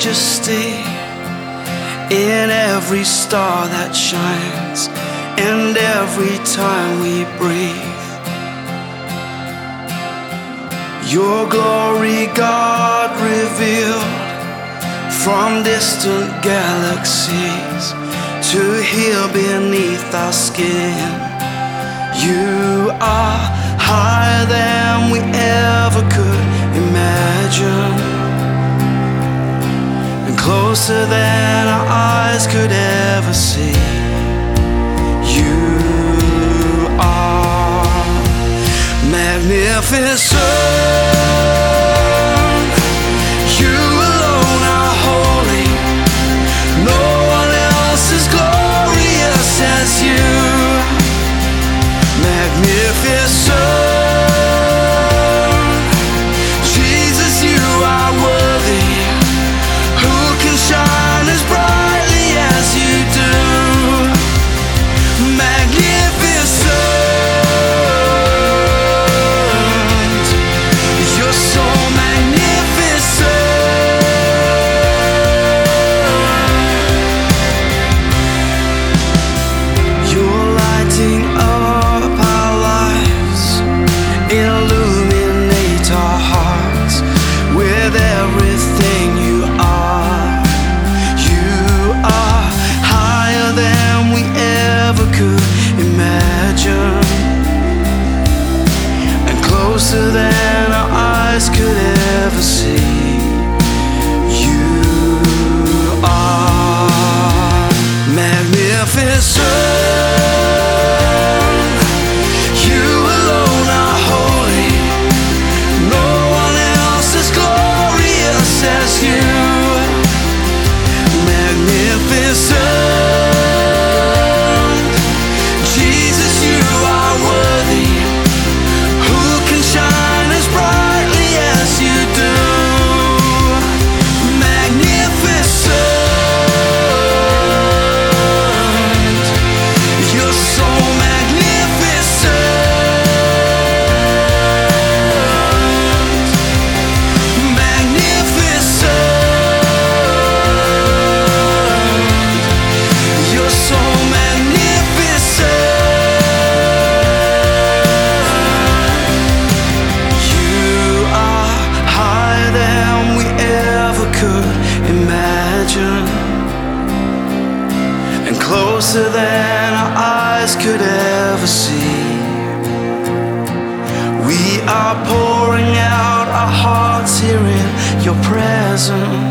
majesty in every star that shines and every time we breathe. Your glory, God, revealed from distant galaxies to here beneath our skin. You are higher than we ever could imagine, and closer than our eyes could ever see. You are magnificent. You alone are holy. No one else is glorious as you. Magnificent. Jesus, you are worthy. Who can shine as brightly as you do? Magnificent. You're so magnificent. You're lighting up our lives, illuminate our hearts with everything you are. You are higher than we ever could imagine, and closer than our eyes could ever see. You are magnificent. You alone are holy. No one else is glorious as you. Magnificent. Jesus, you are worthy. Who can shine as brightly as you do? Magnificent. You're so magnificent. Magnificent. You're so magnificent. You are higher than we ever could imagine, and closer than our eyes could ever see. We are pouring out our hearts here in your presence.